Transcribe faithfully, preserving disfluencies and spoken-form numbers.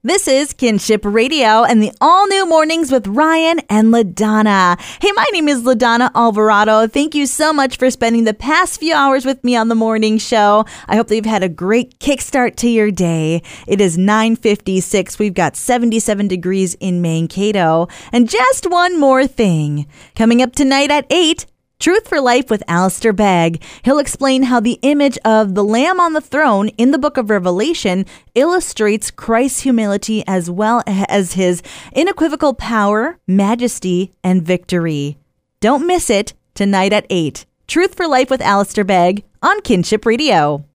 This is Kinship Radio and the all-new Mornings with Ryan and LaDonna. Hey, my name is LaDonna Alvarado. Thank you so much for spending the past few hours with me on the morning show. I hope that you've had a great kickstart to your day. It is nine fifty-six. We've got seventy-seven degrees in Mankato. And just one more thing. Coming up tonight at eight, Truth for Life with Alistair Begg. He'll explain how the image of the Lamb on the throne in the book of Revelation illustrates Christ's humility as well as his unequivocal power, majesty, and victory. Don't miss it tonight at eight. Truth for Life with Alistair Begg on Kinship Radio.